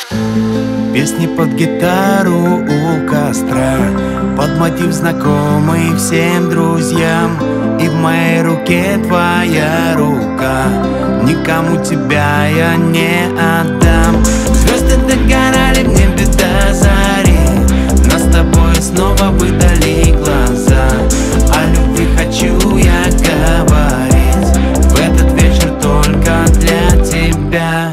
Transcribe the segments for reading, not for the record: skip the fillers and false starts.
Песни под гитару у костра, под мотив знакомый всем друзьям. И в моей руке твоя рука, никому тебя я не отдам. Звезды догорали в небе до зари, нас с тобой снова выдали глаза. О любви хочу я говорить в этот вечер только для тебя.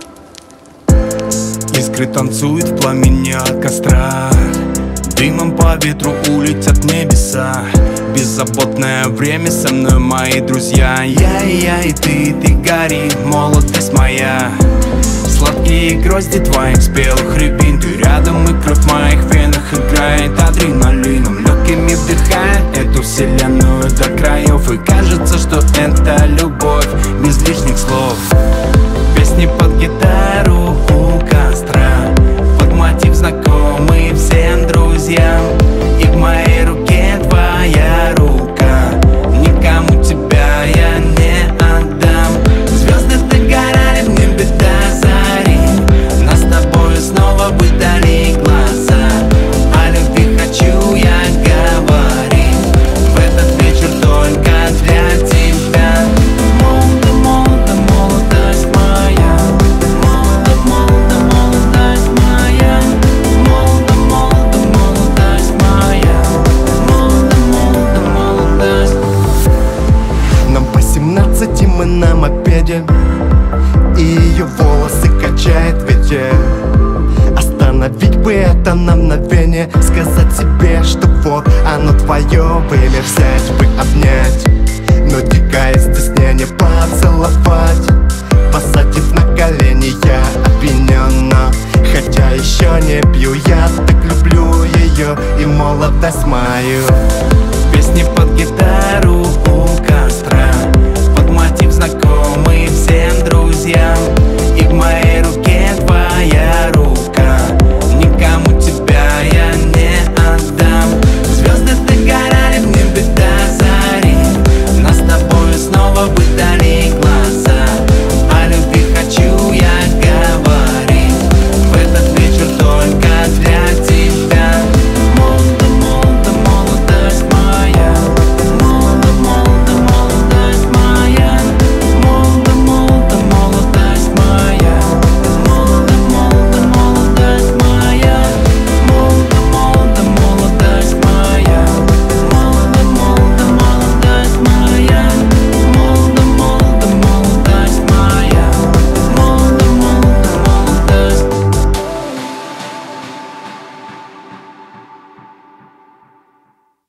Искры танцуют в пламени от костра, дымом по ветру улетят небеса. Беззаботное время со мной, мои друзья. Я и ты гори, молодость моя. Сладкие грозди твоих спелых рябин, ты рядом, и кровь в моих венах играет адреналином. Легкими вдыхает эту вселенную до краев, и кажется, что это любовь без лишних слов. Песни под гитару у костра, под мотив знакомый всем друзьям. И в моей руке твоя рука, никому тебя я не отдам. Звезды догорали в небе до зари, нас с тобой снова выдали глаза. О любви хочу я говорить в этот вечер только для тебя. Молодо, молодо, молодость моя. Молодо, молодо, молодость моя. Молодо, молодо, молодость моя. Молодо, молодо, молодость. Нам по 17, мы на мопеде, и ее волосы качает ветер. Остановить бы это на мгновение, сказать себе, что вот оно твое время, взять бы, обнять, но дикое стеснение поцеловать. Посадив на колени, я опьяненно, хотя еще не пью, я так люблю ее и молодость мою. Песни под гитару у костра, под мотив знакомый всем друзьям. И в моей руке твоя рука,